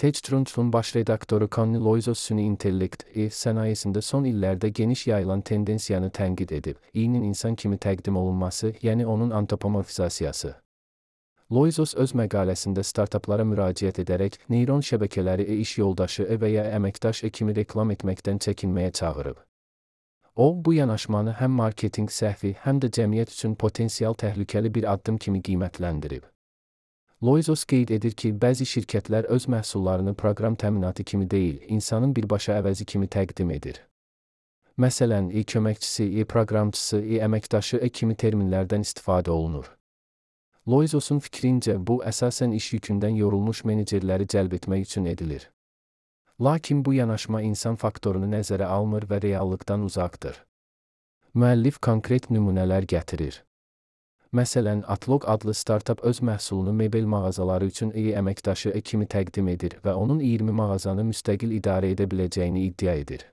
TechCrunch'un baş redaktoru Connie Loizos süni intellekt sənayesində son illərdə geniş yayılan tendensiyanı tənqid edib, i-nin insan kimi təqdim olunması, yəni onun antropomorfizasiyası. Loizos öz məqaləsində startaplara müraciət edərək, neyron şəbəkələri iş yoldaşı və ya əməkdaş kimi reklam etməkdən çəkinməyə çağırıb. O, bu yanaşmanı həm marketinq səhvi, həm də cəmiyyət üçün potensial təhlükəli bir addım kimi qiymətləndirib. Loizos qeyd edir ki, bəzi şirkətlər öz məhsullarını proqram təminatı kimi deyil, insanın birbaşa əvəzi kimi təqdim edir. Məsələn, köməkçisi, proqramçısı, əməkdaşı kimi terminlərdən istifadə olunur. Loizos'un fikrincə, bu əsasən iş yükündən yorulmuş menecerləri cəlb etmək üçün edilir. Lakin bu yanaşma insan faktorunu nəzərə almır və reallıqdan uzaqdır. Müəllif konkret nümunələr gətirir. Məsələn, Atlog adlı startap öz məhsulunu mebel mağazaları üçün əməkdaşı kimi təqdim edir və onun 20 mağazanı müstəqil idarə edə biləcəyini iddia edir.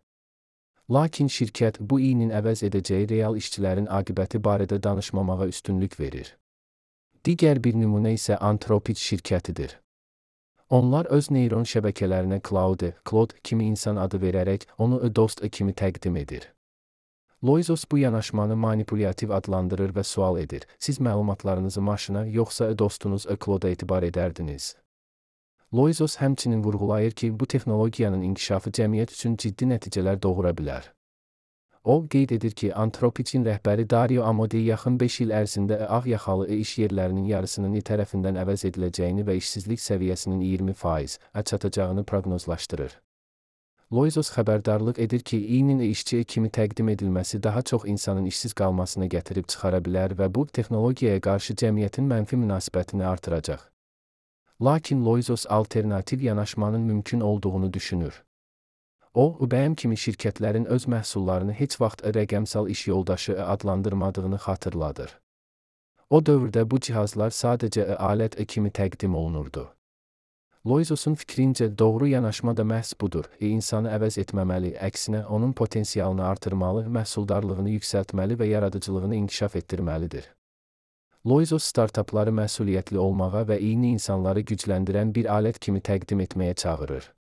Lakin şirkət bu i-nin əvəz edəcəyi real işçilərin aqibəti barədə danışmamağa üstünlük verir. Digər bir nümunə isə Anthropic şirkətidir. Onlar öz neyron şəbəkələrinə Claude kimi insan adı verərək onu dost kimi təqdim edir. Loizos bu yanaşmanı manipulyativ adlandırır və sual edir: siz məlumatlarınızı maşına yoxsa dostunuz Claude'a etibar edərdiniz? Loizos həmçinin vurğulayır ki, bu texnologiyanın inkişafı cəmiyyət üçün ciddi nəticələr doğura bilər. O, qeyd edir ki, Anthropic'in rəhbəri Dario Amodei yaxın 5 il ərzində ağ yaxalı iş yerlərinin yarısının tərəfindən əvəz ediləcəyini və işsizlik səviyyəsinin 20% çatacağını proqnozlaşdırır. Loizos xəbərdarlıq edir ki, i-nin işçi kimi təqdim edilməsi daha çox insanın işsiz qalmasına gətirib çıxara bilər və bu, texnologiyaya qarşı cəmiyyətin mənfi münasibətini artıracaq. Lakin Loizos alternativ yanaşmanın mümkün olduğunu düşünür. O, IBM kimi şirkətlərin öz məhsullarını heç vaxt rəqəmsal iş yoldaşı adlandırmadığını xatırladır. O dövrdə bu cihazlar sadəcə alət kimi təqdim olunurdu. Loizos'un fikrincə doğru yanaşma da məhz budur. İnsanı əvəz etməməli, əksinə onun potensialını artırmalı, məhsuldarlığını yüksəltməli və yaradıcılığını inkişaf etdirməlidir. Loizos startapları məsuliyyətli olmağa və i-ni insanları gücləndirən bir alət kimi təqdim etməyə çağırır.